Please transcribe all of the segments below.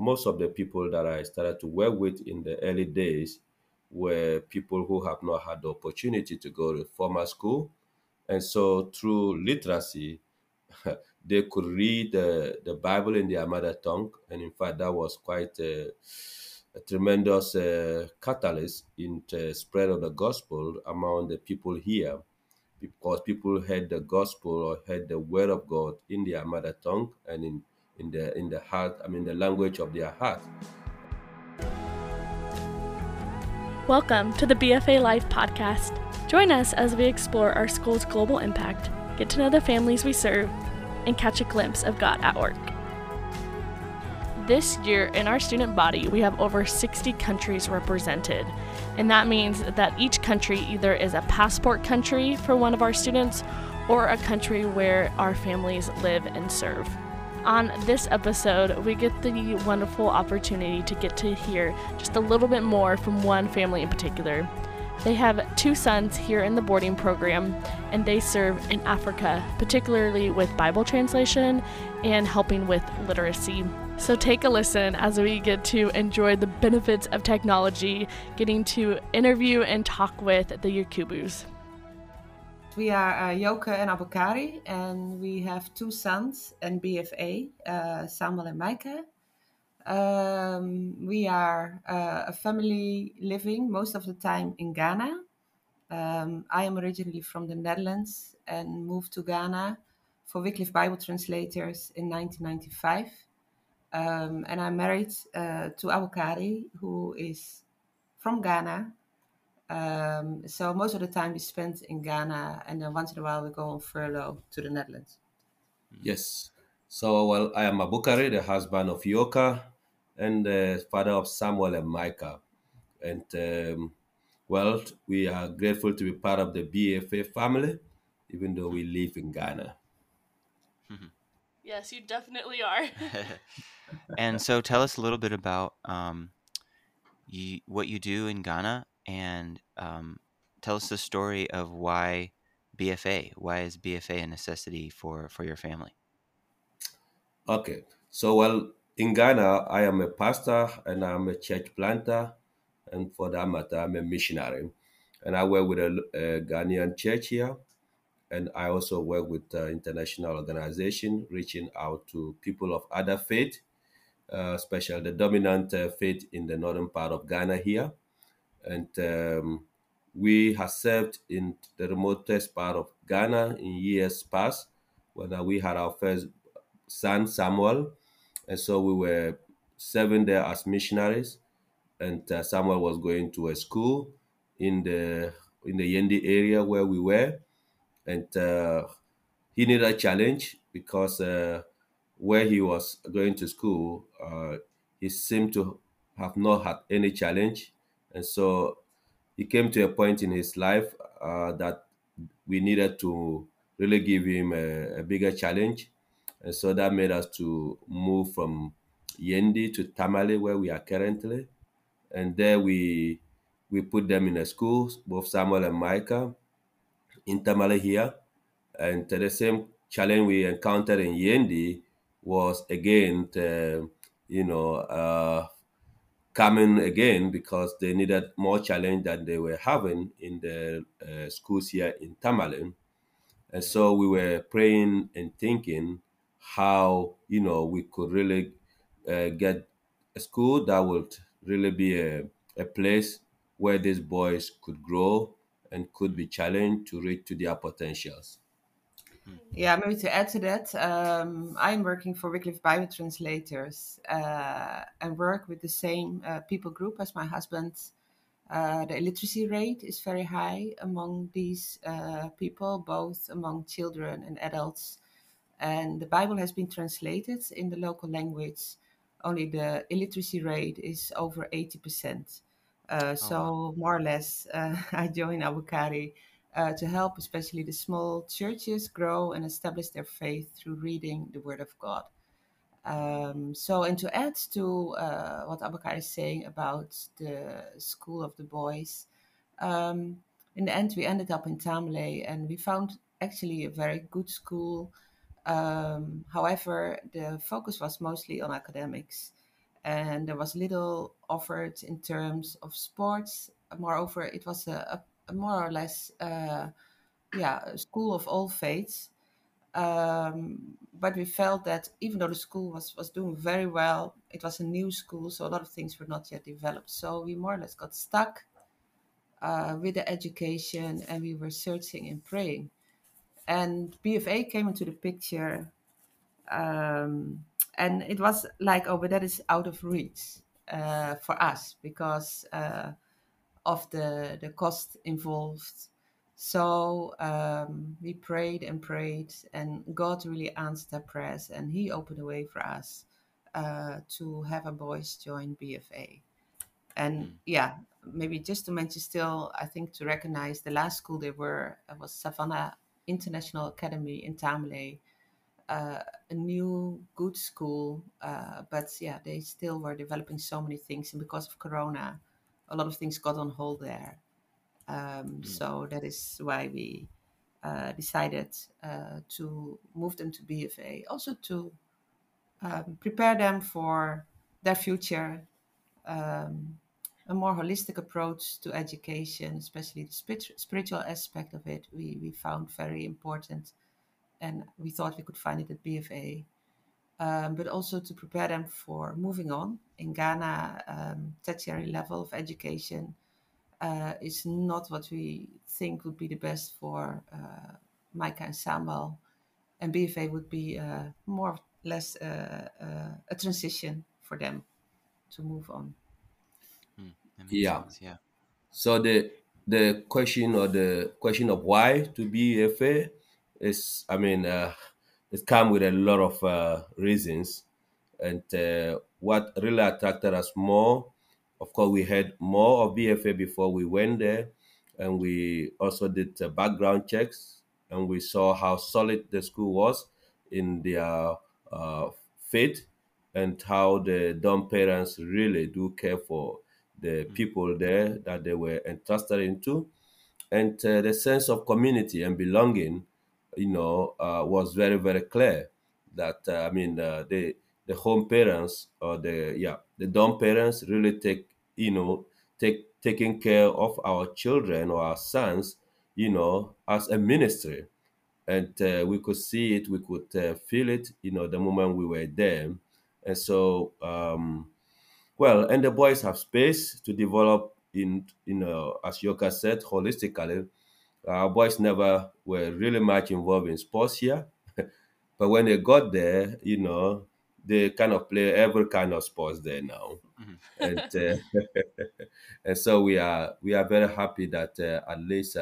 most of the people that I started to work with in the early days were people who have not had the opportunity to go to formal school. And so through literacy, they could read the Bible in their mother tongue. And in fact, that was quite a tremendous catalyst in the spread of the gospel among the people here, because people heard the gospel or heard the word of God in their mother tongue and in the heart, I mean the language of their heart. Welcome to the BFA Life podcast. Join us as we explore our school's global impact, get to know the families we serve, and catch a glimpse of God at work. This year, in our student body, we have over 60 countries represented, and that means that each country either is a passport country for one of our students or a country where our families live and serve. On this episode, we get the wonderful opportunity to get to hear just a little bit more from one family in particular. They have 2 sons here in the boarding program, and they serve in Africa, particularly with Bible translation and helping with literacy. So take a listen as we get to enjoy the benefits of technology, getting to interview and talk with the Yakubus. We are Joke and Abukari, and we have 2 sons and BFA, Samuel and Micah. We are a family living most of the time in Ghana. I am originally from the Netherlands and moved to Ghana for Wycliffe Bible Translators in 1995. And I'm married to Abukari, who is from Ghana. So most of the time we spend in Ghana, and then once in a while we go on furlough to the Netherlands. Yes. So, well, I am Abukari, the husband of Yoka and the father of Samuel and Micah. And, well, we are grateful to be part of the BFA family, even though we live in Ghana. Yes, you definitely are. And so tell us a little bit about what you do in Ghana, and tell us the story of why BFA. Why is BFA a necessity for your family? Okay. So, well, in Ghana, I am a pastor and I'm a church planter. And for that matter, I'm a missionary. And I work with a Ghanaian church here. And I also work with international organization reaching out to people of other faith, especially the dominant faith in the northern part of Ghana here. And we have served in the remotest part of Ghana in years past when we had our first son, Samuel. And so we were serving there as missionaries. And Samuel was going to a school in the Yendi area where we were. And he needed a challenge because where he was going to school, he seemed to have not had any challenge. And so he came to a point in his life that we needed to really give him a bigger challenge. And so that made us to move from Yendi to Tamale, where we are currently. And there we put them in a school, both Samuel and Micah, in Tamale here. And the same challenge we encountered in Yendi was again, coming again because they needed more challenge than they were having in the schools here in Tamale. And so we were praying and thinking how, we could really get a school that would really be a place where these boys could grow and could be challenged to reach to their potentials. Yeah, maybe to add to that, I'm working for Wycliffe Bible Translators and work with the same people group as my husband. The illiteracy rate is very high among these people, both among children and adults. And the Bible has been translated in the local language. Only the illiteracy rate is over 80%. So more or less, I joined Abukari to help especially the small churches grow and establish their faith through reading the Word of God. And to add to what Abakar is saying about the School of the Boys, in the end we ended up in Tamale and we found actually a very good school. However, the focus was mostly on academics. and there was little offered in terms of sports. Moreover, it was a more or less a school of all faiths. But we felt that even though the school was doing very well, it was a new school, so a lot of things were not yet developed. So we more or less got stuck with the education, and we were searching and praying. And BFA came into the picture, um, and it was like, oh, but that is out of reach for us because of the cost involved. So we prayed and prayed, and God really answered our prayers, and He opened a way for us to have our boys join BFA. And Mm. yeah, maybe just to mention still, I think to recognize the last school they were was Savannah International Academy in Tamale, uh, a new good school, but yeah, they still were developing so many things, and because of Corona, a lot of things got on hold there. Mm. So that is why we decided to move them to BFA, also to prepare them for their future, um, a more holistic approach to education, especially the spiritual aspect of it. We found very important, and we thought we could find it at BFA. But also to prepare them for moving on in Ghana. Tertiary level of education is not what we think would be the best for Micah and Samuel, and BFA would be more or less a transition for them to move on. Mm. That makes Yeah. sense. Yeah. So the question or the question of why to be FA is, I mean, it come with a lot of reasons, and what really attracted us more, of course, we had more of BFA before we went there, and we also did background checks, and we saw how solid the school was in their uh, faith, and how the dumb parents really do care for the Mm. people there that they were entrusted into, and the sense of community and belonging, was very very clear. That I mean, the home parents or the dumb parents really taking care of our children or our sons, as a ministry, and we could see it, we could feel it, the moment we were there, and so. Well, and the boys have space to develop as Yoka said, holistically. Our boys never were really much involved in sports here, but when they got there, they kind of play every kind of sports there now, Mhm. and and so we are very happy that at least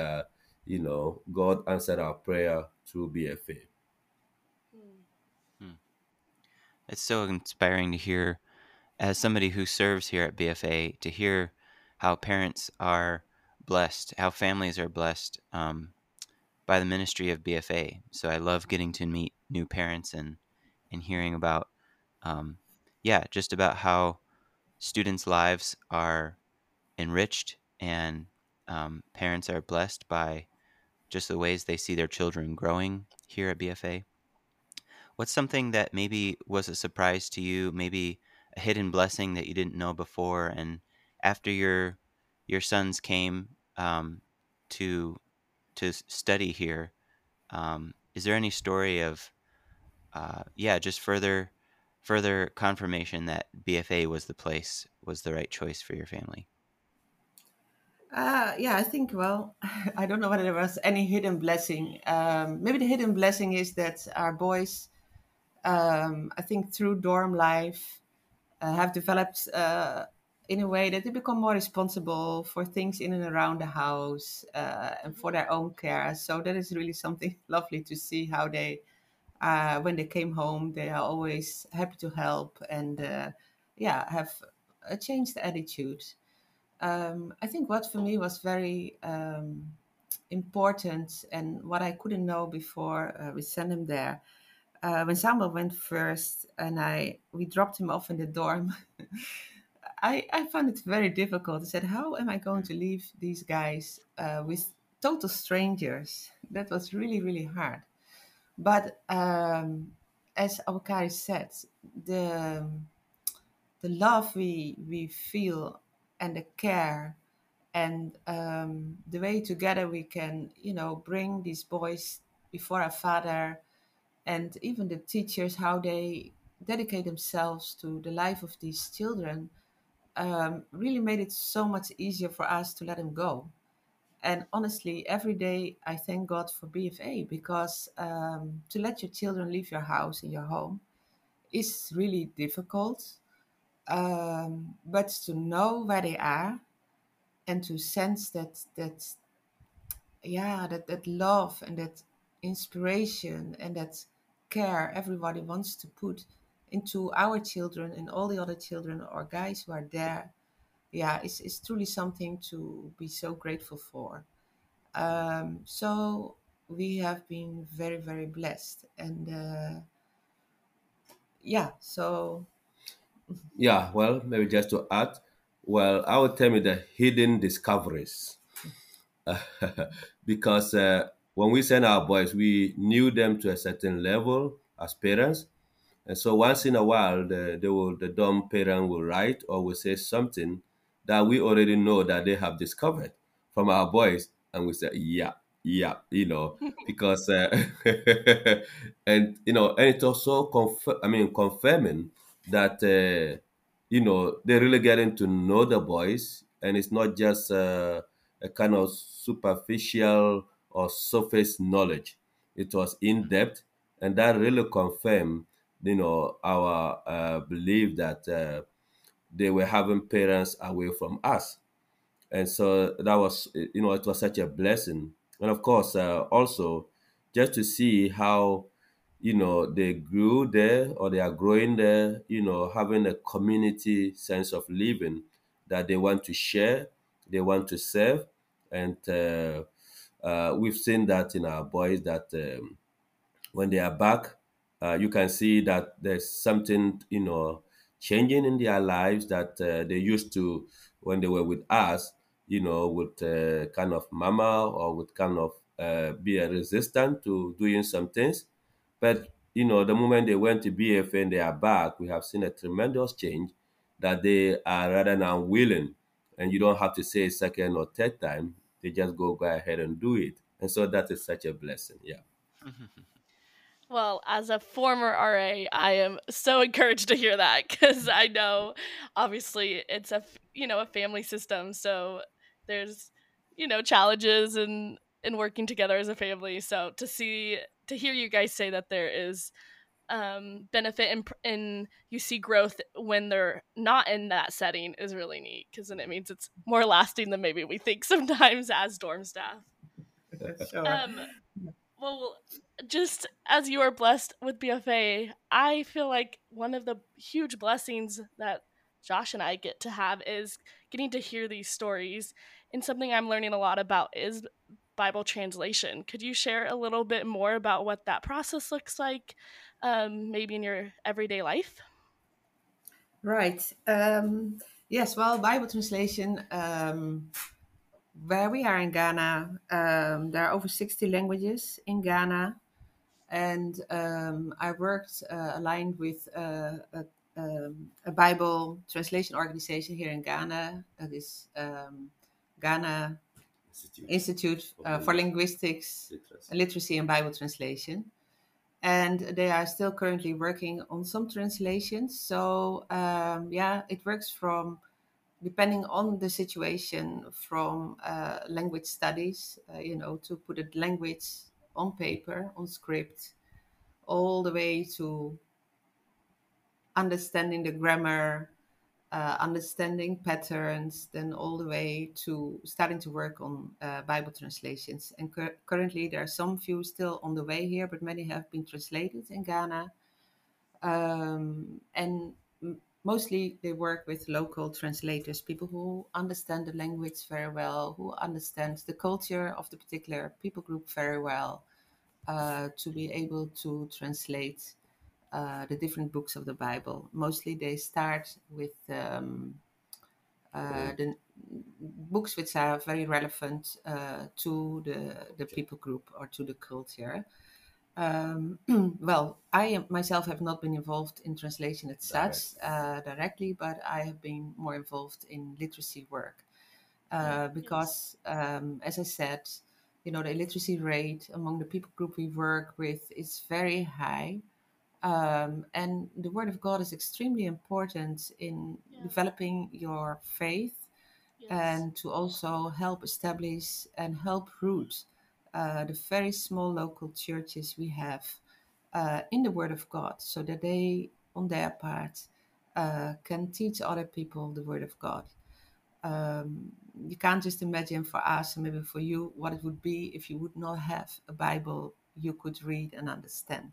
God answered our prayer through BFA. Mm. It's so inspiring to hear, as somebody who serves here at BFA, to hear how parents are blessed, how families are blessed by the ministry of BFA. So I love getting to meet new parents and hearing about, um, yeah, just about how students' lives are enriched and parents are blessed by just the ways they see their children growing here at BFA. What's something that maybe was a surprise to you, maybe a hidden blessing that you didn't know before, and after your sons came to study here, is there any story of yeah, just further confirmation that BFA was was the right choice for your family? Yeah, I think, well, I don't know whether there was any hidden blessing. Maybe the hidden blessing is that our boys, I think through dorm life, have developed in a way that they become more responsible for things in and around the house and for their own care. So that is really something lovely to see how they, when they came home, they are always happy to help and, yeah, have a changed attitude. I think what for me was very important and what I couldn't know before we sent him there. When Samuel went first and we dropped him off in the dorm, I found it very difficult. I said, how am I going to leave these guys with total strangers? That was really, really hard. But as Abukari said, the the love we feel and the care and the way together we can, bring these boys before our Father, and even the teachers, how they dedicate themselves to the life of these children, really made it so much easier for us to let them go. And honestly, every day I thank God for BFA, because to let your children leave your house and your home is really difficult. But to know where they are and to sense that yeah, that love and that inspiration and that care everybody wants to put into our children and all the other children or guys who are there, yeah, it's truly something to be so grateful for. So we have been very, very blessed. And yeah, so Yeah, well, maybe just to add, well, I would tell you the hidden discoveries. Because when we send our boys, we knew them to a certain level as parents. And so once in a while, the dumb parent will write or will say something that we already know that they have discovered from our boys. And we say, yeah, yeah, because, and it's also, confirming that, they're really getting to know the boys. And it's not just a kind of superficial or surface knowledge. It was in depth, and that really confirmed, our belief that they were having parents away from us. And so that was, it was such a blessing. And of course, also just to see how, they grew there, or they are growing there, having a community sense of living that they want to share, they want to serve. And we've seen that in our boys, that when they are back, you can see that there's something, changing in their lives, that they used to, when they were with us, would kind of mama, or would kind of be a resistant to doing some things. But, the moment they went to BFA and they are back, we have seen a tremendous change, that they are rather now willing, and you don't have to say a second or third time. They just go ahead and do it. And so that is such a blessing. Yeah. Well, as a former RA, I am so encouraged to hear that, because I know obviously it's a family system, so there's challenges in working together as a family. So to hear you guys say that there is benefit in you see growth when they're not in that setting is really neat, because then it means it's more lasting than maybe we think sometimes as dorm staff. sure. Um, well, just as you are blessed with BFA, I feel like one of the huge blessings that Josh and I get to have is getting to hear these stories. And something I'm learning a lot about is Bible translation. Could you share a little bit more about what that process looks like, maybe in your everyday life? Right. Yes, well, Bible translation, where we are in Ghana, there are over 60 languages in Ghana. And I worked aligned with a Bible translation organization here in Ghana, that is Ghana Institute for Linguistics, Literacy and Bible Translation. And they are still currently working on some translations. So yeah, it works from, depending on the situation, from language studies, to put a language on paper, on script, all the way to understanding the grammar, understanding patterns, then all the way to starting to work on Bible translations. And currently, there are some few still on the way here, but many have been translated in Ghana. And mostly they work with local translators, people who understand the language very well, who understand the culture of the particular people group very well, to be able to translate the different books of the Bible. Mostly they start with the books which are very relevant to the people group or to the culture. Well, myself have not been involved in translation as Direct. such directly, but I have been more involved in literacy work Yes. because, as I said, the illiteracy rate among the people group we work with is very high. And the Word of God is extremely important in Yeah. developing your faith Yes. and to also help establish and help root the very small local churches we have in the Word of God so that they, on their part, can teach other people the Word of God. You can't just imagine for us and maybe for you what it would be if you would not have a Bible you could read and understand.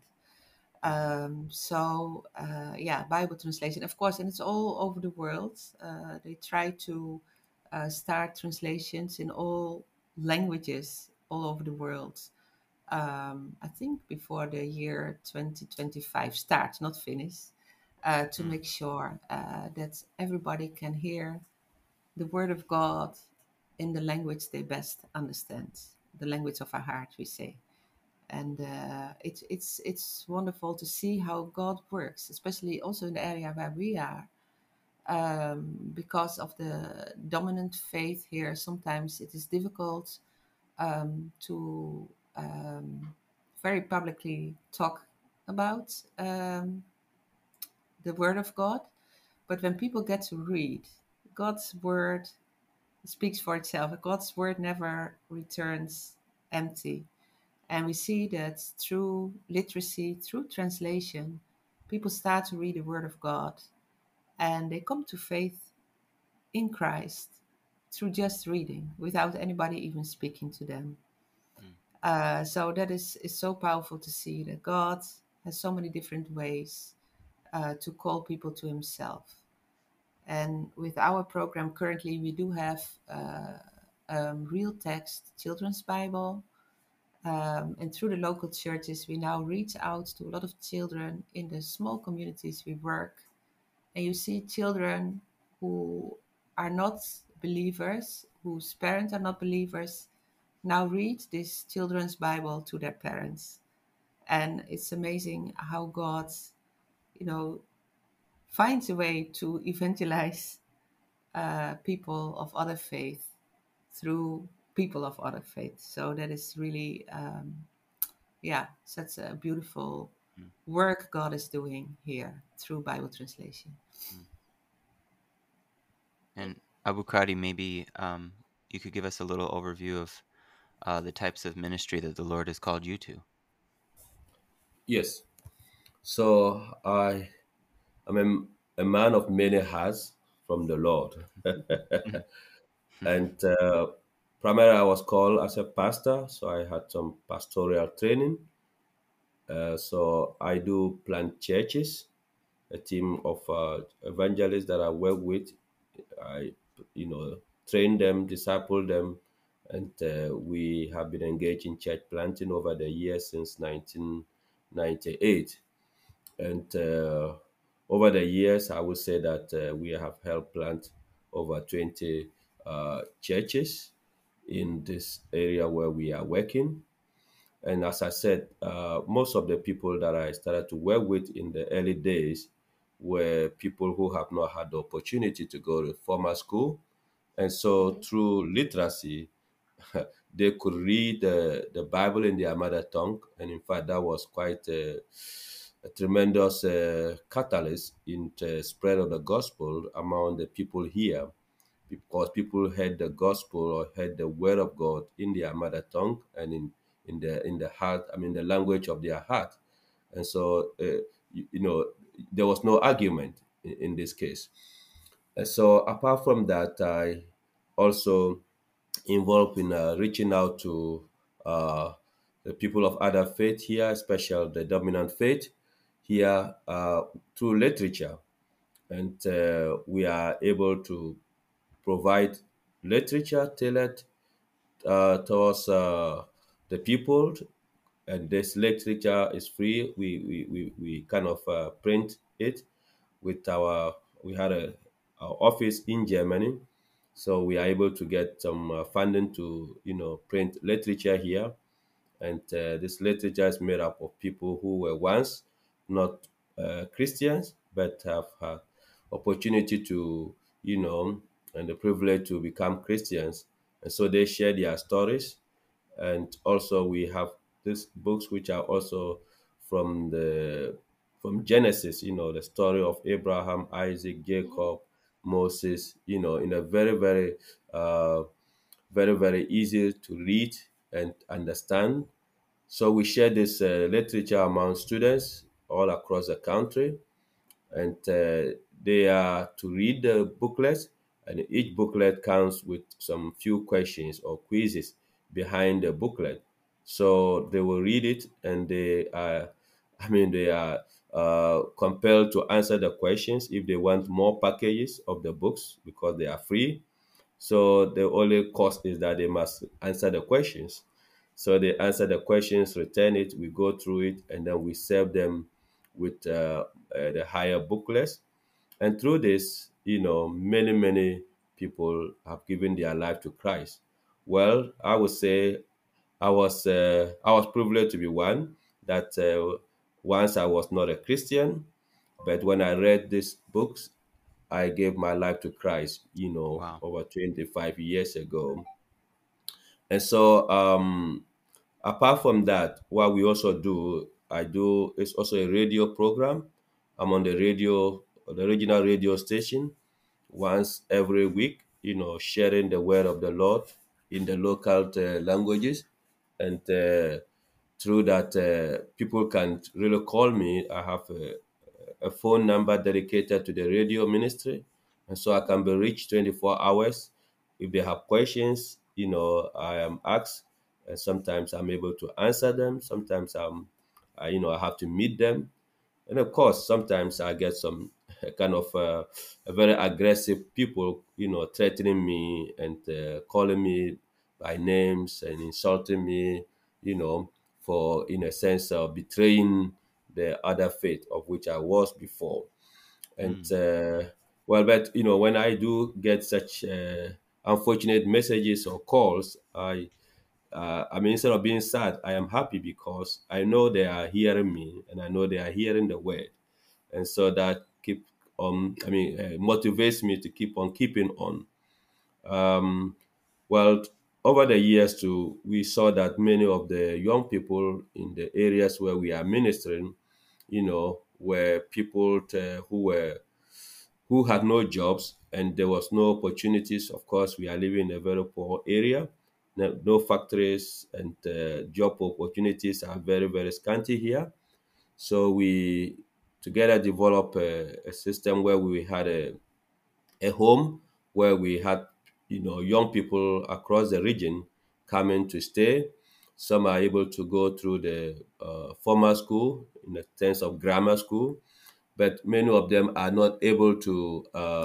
Yeah, Bible translation, of course, and it's all over the world. They try to start translations in all languages all over the world. I think before the year 2025 starts, not finish, to Mm, make sure that everybody can hear the Word of God in the language they best understand, the language of our heart, we say. And it's wonderful to see how God works, especially also in the area where we are, because of the dominant faith here. Sometimes it is difficult to very publicly talk about the Word of God, but when people get to read God's Word, it speaks for itself. God's Word never returns empty. And we see that through literacy, through translation, people start to read the Word of God and they come to faith in Christ through just reading without anybody even speaking to them. mm, So that is so powerful to see that God has so many different ways to call people to Himself. And with our program currently, we do have real text children's Bible. And through the local churches, we now reach out to a lot of children in the small communities we work. And you see children who are not believers, whose parents are not believers, now read this children's Bible to their parents. And it's amazing how God, you know, finds a way to evangelize people of other faith through people of other faith. So that is really yeah, such a beautiful mm, work God is doing here through Bible translation. mm. And Abu Khadi, maybe you could give us a little overview of the types of ministry that the Lord has called you to. Yes. So I am a man of many hats from the Lord. And primarily, I was called as a pastor, so I had some pastoral training. So I do plant churches, a team of evangelists that I work with. I, train them, disciple them, and we have been engaged in church planting over the years since 1998. And over the years, I would say that we have helped plant over 20 churches in this area where we are working. And as I said, most of the people that I started to work with in the early days were people who have not had the opportunity to go to formal school. And so Mhm. through literacy, they could read the Bible in their mother tongue. And in fact, that was quite a tremendous catalyst in the spread of the gospel among the people here, because people heard the gospel or heard the word of God in their mother tongue and in the heart, I mean the language of their heart. And so there was no argument in this case. And so apart from that, I also involved in reaching out to the people of other faith here, especially the dominant faith here, through literature. And we are able to provide literature tailored towards the people, and this literature is free. We kind of print it with we had our office in Germany, so we are able to get some funding to print literature here. And this literature is made up of people who were once not Christians, but have had opportunity to, and the privilege to become Christians. And so they share their stories. And also we have these books which are also from the from Genesis, the story of Abraham, Isaac, Jacob, Moses, in a uh, very easy to read and understand. So we share this literature among students all across the country, and they are to read the booklet, and each booklet comes with some few questions or quizzes behind the booklet. So they will read it, and they are compelled to answer the questions if they want more packages of the books because they are free. So the only cost is that they must answer the questions. So they answer the questions, return it, we go through it, and then we serve them with the higher booklets. And through this, many people have given their life to Christ. Well, I would say I was privileged to be one that once I was not a Christian, but when I read these books, I gave my life to Christ, Wow. over 25 years ago. And so, apart from that, what we also do, I do is also a radio program. I'm on the radio, the regional radio station, once every week, sharing the word of the Lord in the local languages. And through that, people can really call me. I have a phone number dedicated to the radio ministry, and so I can be reached 24 hours. If they have questions, I am asked, and sometimes I'm able to answer them. Sometimes I have to meet them, and of course, sometimes I get some kind of very aggressive people, threatening me and calling me by names and insulting me, you know, for, in a sense, betraying the other faith of which I was before. And Mm. well, but when I do get such unfortunate messages or calls, instead of being sad, I am happy because I know they are hearing me and I know they are hearing the word, and so that motivates me to keep on keeping on. Um, well, over the years too, we saw that many of the young people in the areas where we are ministering, were people who had no jobs and there was no opportunities. Of course, we are living in a very poor area. No factories and job opportunities are very scanty here. So we together developed a system where we had a home where we had young people across the region coming to stay. Some are able to go through the formal school in the sense of grammar school, but many of them are not able to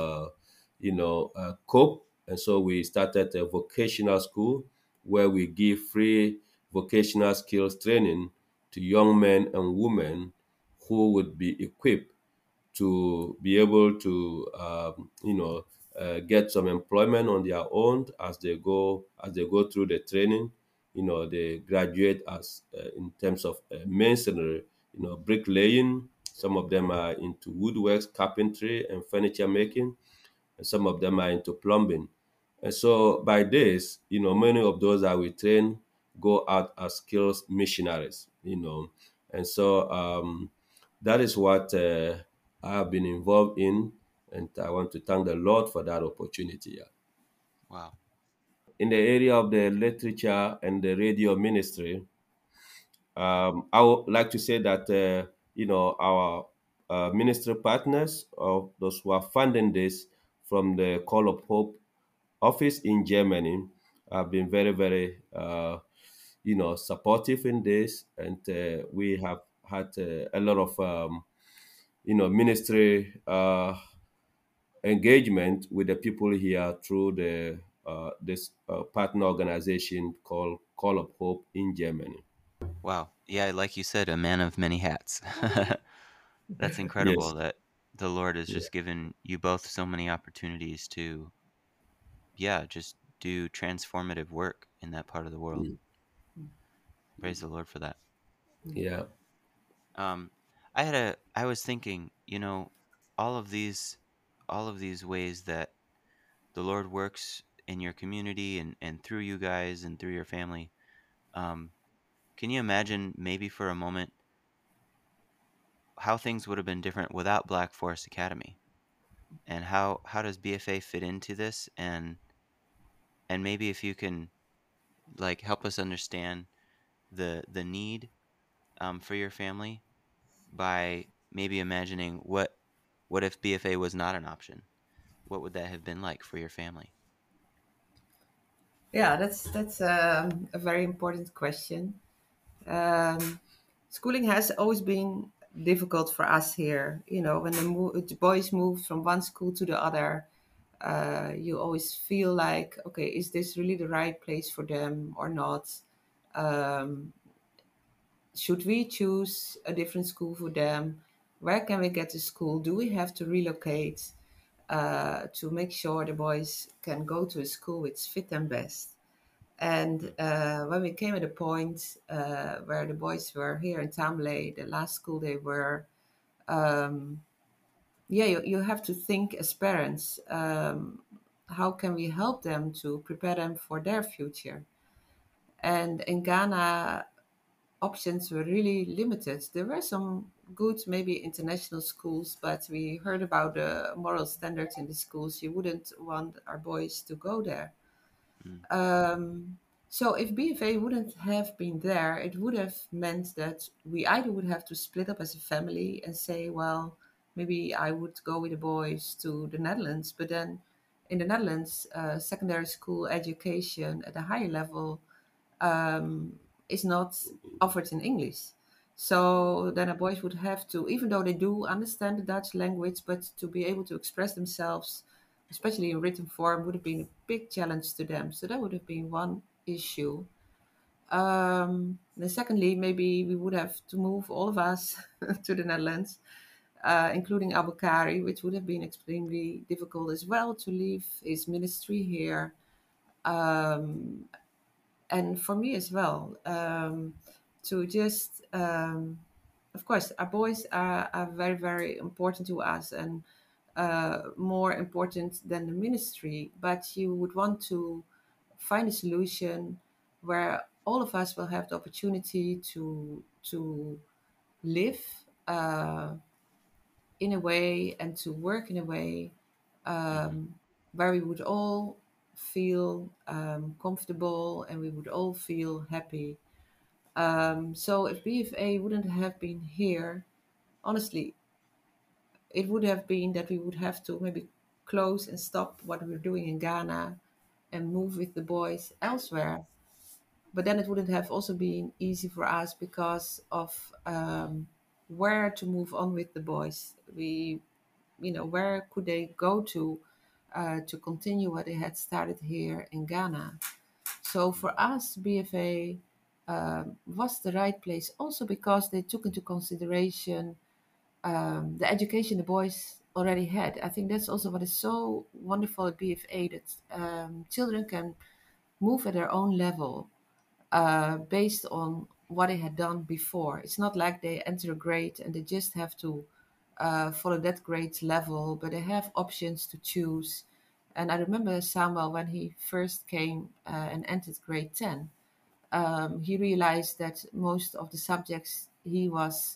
cope. And so we started a vocational school where we give free vocational skills training to young men and women who would be equipped to be able to get some employment on their own as they go through the training. They graduate as in terms of masonry, bricklaying. Some of them are into woodworks, carpentry, and furniture making, and some of them are into plumbing. And so by this, many of those that we train go out as skills missionaries, and so that is what I have been involved in, and I want to thank the Lord for that opportunity. Yeah. Wow. In the area of the literature and the radio ministry, I would like to say that our ministry partners, or those who are funding this from the Call of Hope office in Germany, have been very supportive in this, and we have had a lot of ministry engagement with the people here through the this partner organization called Call of Hope in Germany. Wow. Yeah, like you said, a man of many hats. That's incredible Yes. that the Lord has Yeah. just given you both so many opportunities to, yeah, just do transformative work in that part of the world. Mm. Praise the Lord for that. Yeah. Um, I was thinking, all of these, all of these ways that the Lord works in your community and through you guys and through your family. Um, can you imagine maybe for a moment how things would have been different without Black Forest Academy? And how does BFA fit into this? And maybe if you can like help us understand the need for your family by maybe imagining what if BFA was not an option? What would that have been like for your family? Yeah, that's a very important question. Um, Schooling has always been difficult for us here. You know, when the boys move from one school to the other, you always feel like, okay, is this really the right place for them or not? Um, should we choose a different school for them? Where can we get to school? Do we have to relocate to make sure the boys can go to a school which fit them best? And Mm, when we came at a point where the boys were here in Tamale, the last school they were, um, yeah, you have to think as parents, how can we help them to prepare them for their future? And in Ghana, options were really limited. There were some good, maybe international schools, but we heard about the moral standards in the schools. You wouldn't want our boys to go there. mm, Um, so if BFA wouldn't have been there, it would have meant that we either would have to split up as a family and say, well, maybe I would go with the boys to the Netherlands, but then in the Netherlands, secondary school education at a higher level is not offered in English. So then the boys would have to, even though they do understand the Dutch language, but to be able to express themselves, especially in written form, would have been a big challenge to them. So that would have been one issue. Then secondly, maybe we would have to move all of us to the Netherlands, including Abukari, which would have been extremely difficult as well to leave his ministry here. Um, and for me as well, to just of course our boys are very very important to us and more important than the ministry, but you would want to find a solution where all of us will have the opportunity to live in a way and to work in a way mhm, where we would all feel comfortable and we would all feel happy. So if BFA wouldn't have been here, honestly, it would have been that we would have to maybe close and stop what we're doing in Ghana and move with the boys elsewhere. But then it wouldn't have also been easy for us because of where to move on with the boys. Where could they go to continue what they had started here in Ghana? So for us, BFA was the right place also because they took into consideration the education the boys already had. I think that's also what is so wonderful at BFA, that children can move at their own level based on what they had done before. It's not like they enter a grade and they just have to follow that grade level, but they have options to choose. And I remember Samuel when he first came and entered grade 10. He realized that most of the subjects he was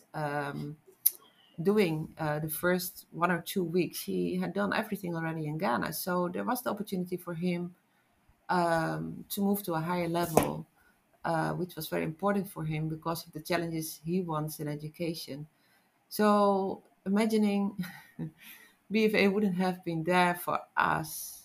doing the first 1 or 2 weeks, he had done everything already in Ghana. So there was the opportunity for him to move to a higher level, which was very important for him because of the challenges he wants in education. So imagining BFA wouldn't have been there for us,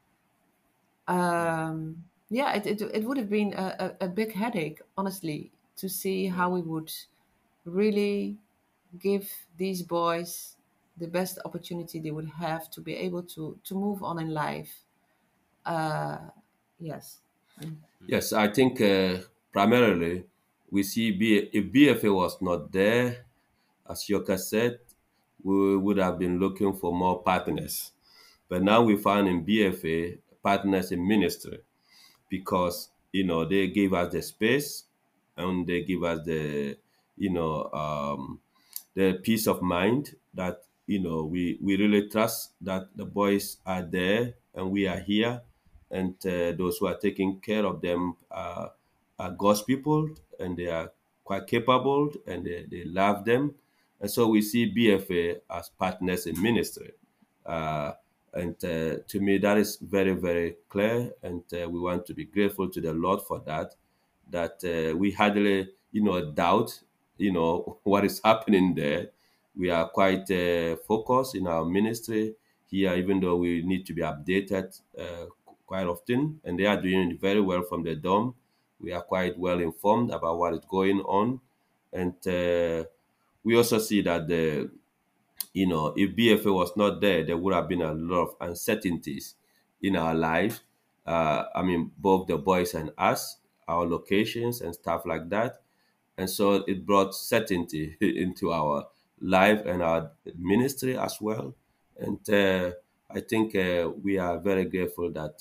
mm, yeah, it would have been a big headache, honestly, to see how we would really give these boys the best opportunity they would have to be able to move on in life. Uh, yes. Mm. mm, Yes, I think primarily we see if BFA was not there, as Yoka said, we would have been looking for more partners. But now we found in BFA partners in ministry because they gave us the space, and they give us you know, the peace of mind that, we really trust that the boys are there and we are here, and those who are taking care of them are God's people, and they are quite capable, and they love them. And so we see BFA as partners in ministry. Uh, and to me, that is very, very clear. And we want to be grateful to the Lord for that, that we hardly, doubt, what is happening there. We are quite focused in our ministry here, even though we need to be updated quite often. And they are doing it very well from the dorm. We are quite well informed about what is going on. And we also see that if BFA was not there, there would have been a lot of uncertainties in our life. I mean, both the boys and us, our locations and stuff like that. And so it brought certainty into our life and our ministry as well. And I think we are very grateful that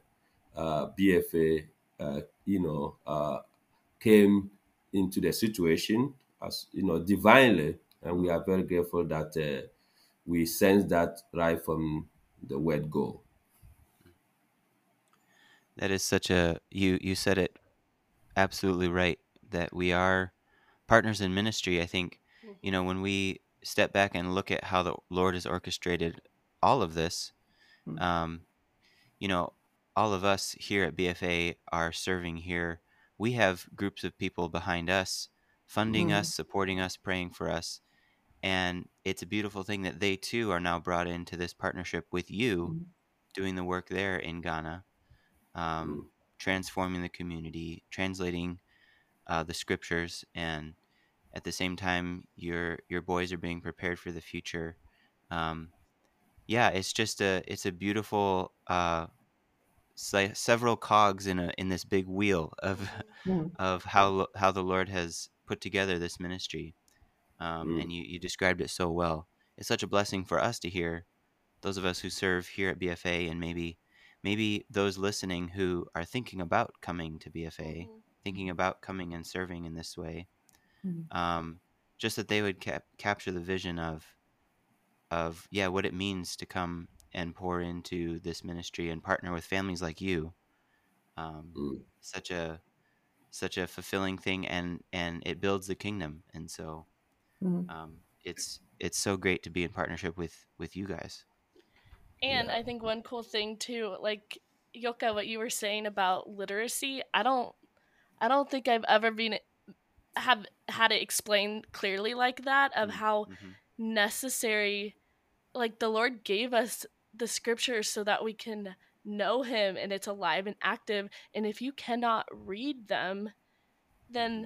BFA, came into the situation as divinely, and we are very grateful that we sense that right from the word go. That is such a you said it absolutely right, that we are partners in ministry. I think, when we step back and look at how the Lord has orchestrated all of this, um, you know, all of us here at BFA are serving here. We have groups of people behind us, funding us, supporting us, praying for us. And it's a beautiful thing that they too are now brought into this partnership with you, doing the work there in Ghana, um, transforming the community, translating the scriptures, and at the same time, your boys are being prepared for the future. Um, yeah, it's a beautiful several cogs in this big wheel of of how the Lord has put together this ministry. And you described it so well. It's such a blessing for us to hear, those of us who serve here at BFA, and maybe those listening who are thinking about coming to BFA, thinking about coming and serving in this way. Um, just that they would capture the vision of what it means to come and pour into this ministry and partner with families like you. Um, such a such a fulfilling thing, and it builds the kingdom. And so it's so great to be in partnership with you guys. And Yeah. I think one cool thing too, like Yoka, what you were saying about literacy, I don't think I've ever been have had it explained clearly like that, of how Mm-hmm. necessary, like the Lord gave us the scriptures so that we can know him and it's alive and active. And if you cannot read them, then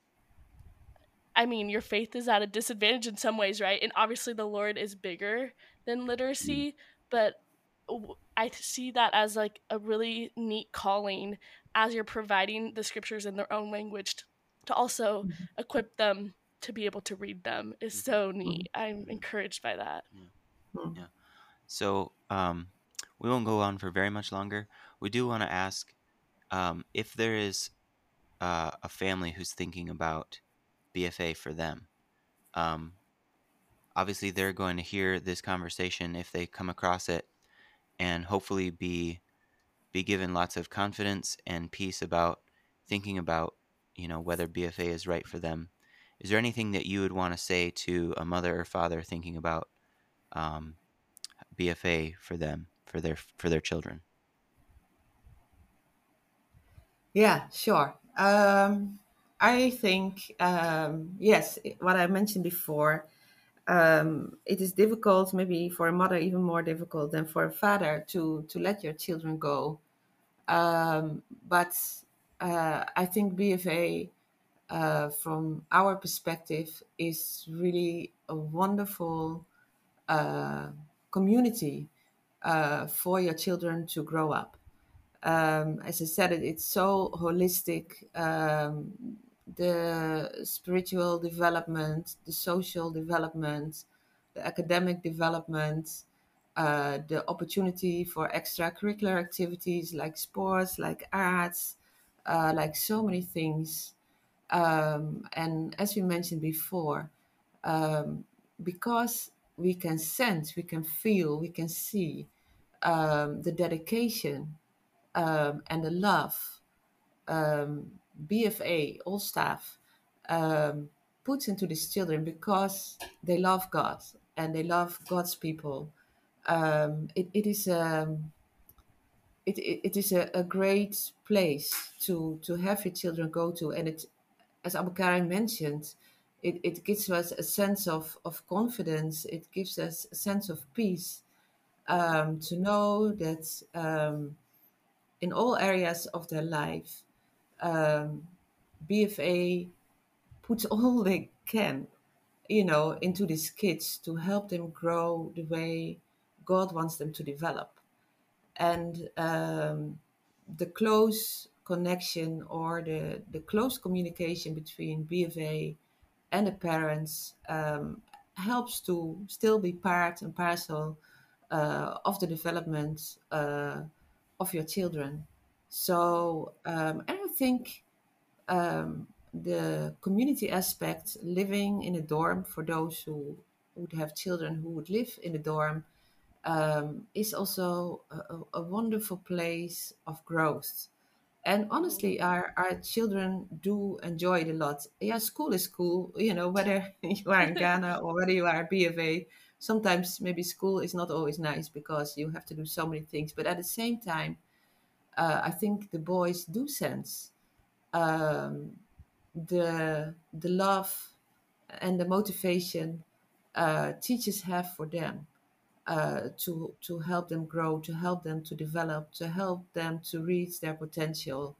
I mean, your faith is at a disadvantage in some ways, right? And obviously, the Lord is bigger than literacy, but I see that as like a really neat calling as you're providing the scriptures in their own language to also equip them to be able to read them is so neat. I'm encouraged by that. Yeah. Yeah. So we won't go on for very much longer. We do want to ask if there is a family who's thinking about BFA for them. Um, Obviously, they're going to hear this conversation if they come across it, and hopefully be given lots of confidence and peace about thinking about whether BFA is right for them. Is there anything that you would want to say to a mother or father thinking about um, BFA for them, for their children? Yeah, sure. I think, yes, what I mentioned before, it is difficult, maybe for a mother, even more difficult than for a father to let your children go. But I think BFA, from our perspective, is really a wonderful uh, community for your children to grow up. As I said, it's so holistic. The spiritual development, the social development, the academic development, the opportunity for extracurricular activities like sports, like arts, like so many things. And as we mentioned before, um, because we can sense, we can feel, we can see the dedication and the love BFA, all staff, um, puts into these children because they love God and they love God's people. It is it is a great place to have your children go to, and it, as Abu Karim mentioned, it gives us a sense of confidence. It gives us a sense of peace to know that in all areas of their life, um, BFA puts all they can, into these kids to help them grow the way God wants them to develop. And the close connection or the close communication between BFA and the parents helps to still be part and parcel of the development of your children. So, and I think the community aspect, living in a dorm for those who would have children who would live in a dorm, is also a wonderful place of growth. And honestly, our children do enjoy it a lot. Yeah, school is cool, whether you are in Ghana or whether you are at BFA. Sometimes maybe school is not always nice because you have to do so many things. But at the same time, I think the boys do sense um, the love and the motivation teachers have for them to help them grow, to help them to develop, to help them to reach their potential.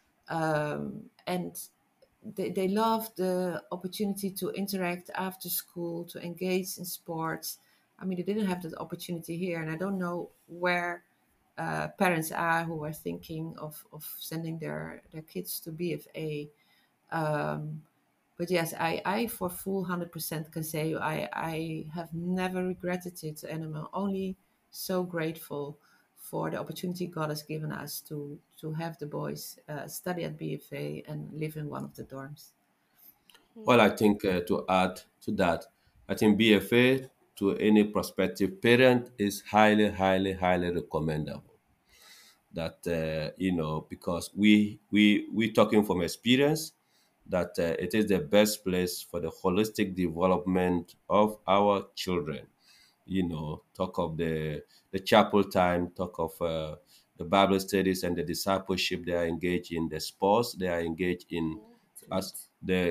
And they love the opportunity to interact after school, to engage in sports. I mean, they didn't have that opportunity here, and I don't know where parents are who are thinking of sending their kids to BFA. Um, but yes, I for full 100% can say I have never regretted it, and I'm only so grateful for the opportunity God has given us to have the boys study at BFA and live in one of the dorms. Well, I think to add to that, I think BFA to any prospective parent is highly, highly, highly recommendable. That because we talking from experience that it is the best place for the holistic development of our children. Talk of the chapel time, talk of the Bible studies and the discipleship they are engaged in, the sports they are engaged in, as Retreat.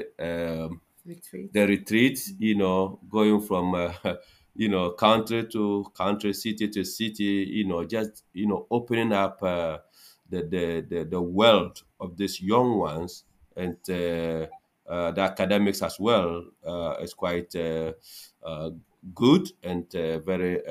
the Retreat. retreats, going from country to country, city to city, just opening up the world of these young ones, and the academics as well is quite uh, good and very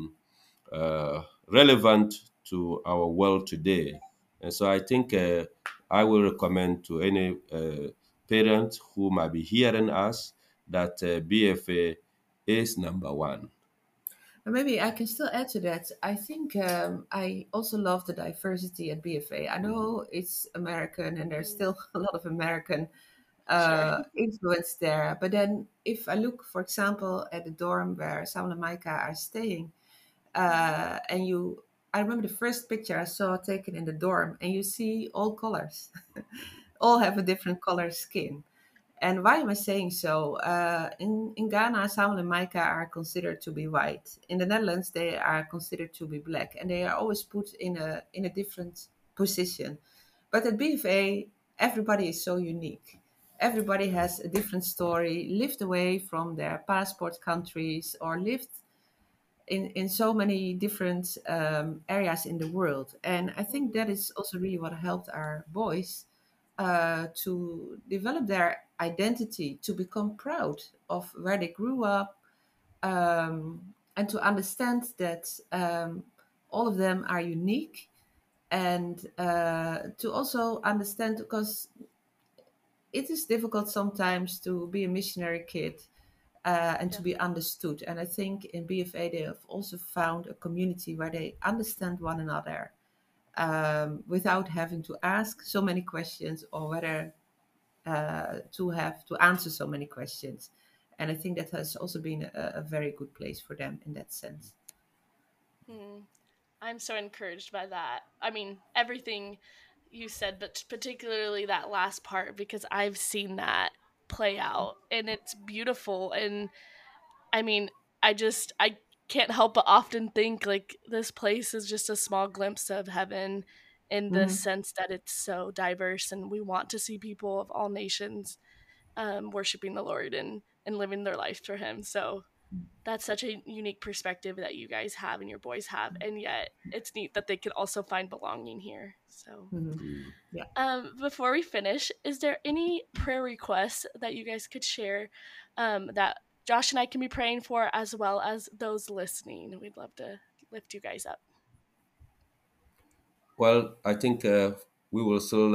relevant to our world today. And so I think I will recommend to any parent who might be hearing us that BFA is number one. And maybe I can still add to that. I think I also love the diversity at BFA. I know it's American and there's still a lot of American influence there. But then if I look, for example, at the dorm where Saul and Micah are staying, and I remember the first picture I saw taken in the dorm, and you see all colors, all have a different color skin. And why am I saying so? In Ghana, Samuel and Micah are considered to be white. In the Netherlands, they are considered to be black, and they are always put in a different position. But at BFA, everybody is so unique. Everybody has a different story, lived away from their passport countries, or lived in so many different areas in the world. And I think that is also really what helped our boys to develop their identity, to become proud of where they grew up, and to understand that all of them are unique, and to also understand, because it is difficult sometimes to be a missionary kid and to be understood. And I think in BFA they have also found a community where they understand one another without having to ask so many questions, or whether to answer so many questions. And I think that has also been a very good place for them in that sense. I'm so encouraged by that. I mean, everything you said, but particularly that last part, because I've seen that play out and it's beautiful. And I mean, I can't help but often think like this place is just a small glimpse of heaven in the sense that it's so diverse and we want to see people of all nations worshiping the Lord and living their life for Him. So that's such a unique perspective that you guys have and your boys have, and yet it's neat that they can also find belonging here. So before we finish, is there any prayer requests that you guys could share that Josh and I can be praying for, as well as those listening? We'd love to lift you guys up. Well, I think we will still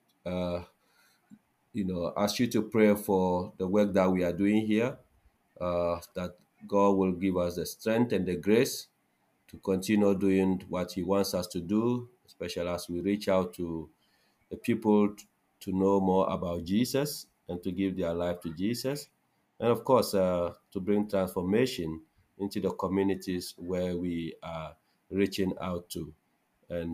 ask you to pray for the work that we are doing here, that God will give us the strength and the grace to continue doing what He wants us to do, especially as we reach out to the people to know more about Jesus and to give their life to Jesus. And of course, to bring transformation into the communities where we are reaching out to. And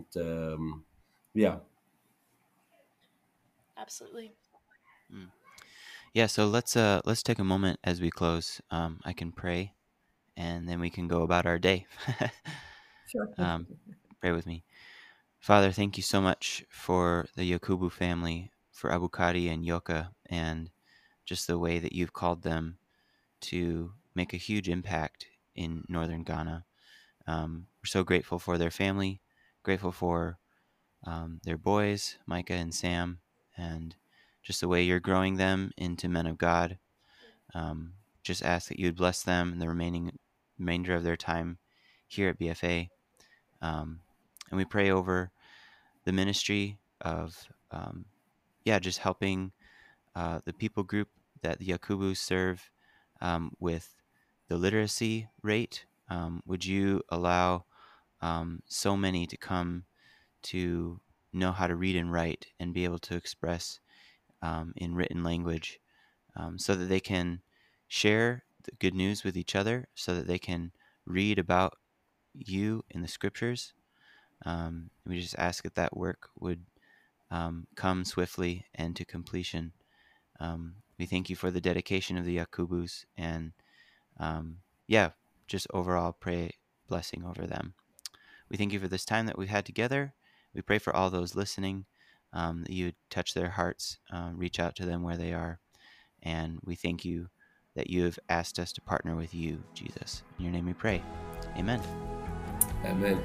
Absolutely. Yeah, so let's take a moment as we close. I can pray, and then we can go about our day. Sure. Pray with me. Father, thank you so much for the Yakubu family, for Abukari and Yoka, and just the way that you've called them to make a huge impact in northern Ghana. We're so grateful for their family, grateful for their boys, Micah and Sam, and just the way you're growing them into men of God. Just ask that you would bless them in the remainder of their time here at BFA. And we pray over the ministry of, just helping the people group that the Yakubus serve with the literacy rate. Would you allow so many to come to know how to read and write and be able to express in written language, so that they can share the good news with each other, so that they can read about you in the scriptures. We just ask that work would come swiftly and to completion. We thank you for the dedication of the Yakubus, and just overall pray blessing over them. We thank you for this time that we've had together. We pray for all those listening, that you would touch their hearts, reach out to them where they are. And we thank you that you have asked us to partner with you, Jesus. In your name we pray. Amen. Amen.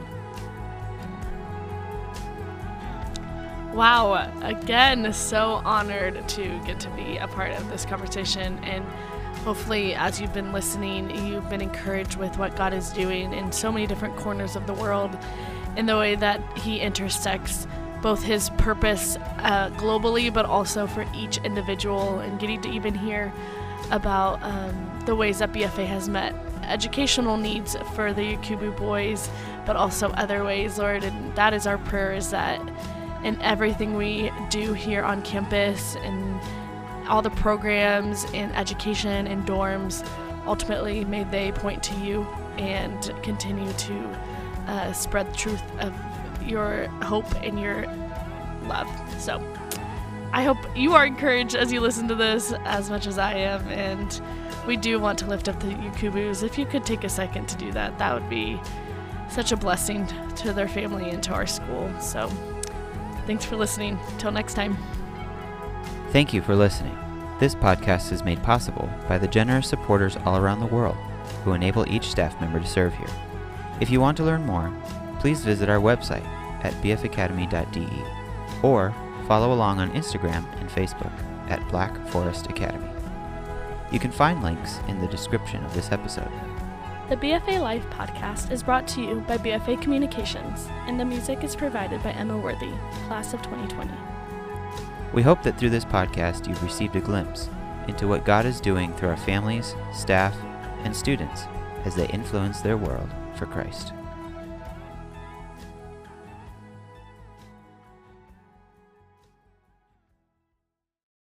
Wow. Again, so honored to get to be a part of this conversation. And hopefully, as you've been listening, you've been encouraged with what God is doing in so many different corners of the world, in the way that He intersects both His purpose globally, but also for each individual, and getting to even hear about the ways that BFA has met educational needs for the Yakubu boys, but also other ways, Lord. And that is our prayer, is that in everything we do here on campus and all the programs and education and dorms, ultimately may they point to you and continue to spread the truth of your hope and your love. So I hope you are encouraged as you listen to this as much as I am, and we do want to lift up the Yakubus. If you could take a second to do that, that would be such a blessing to their family and to our school. So thanks for listening. Till next time. Thank you for listening. This podcast is made possible by the generous supporters all around the world who enable each staff member to serve here. If you want to learn more, please visit our website at bfacademy.de or follow along on Instagram and Facebook at Black Forest Academy. You can find links in the description of this episode. The BFA Life podcast is brought to you by BFA Communications, and the music is provided by Emma Worthy, class of 2020. We hope that through this podcast you've received a glimpse into what God is doing through our families, staff, and students as they influence their world for Christ.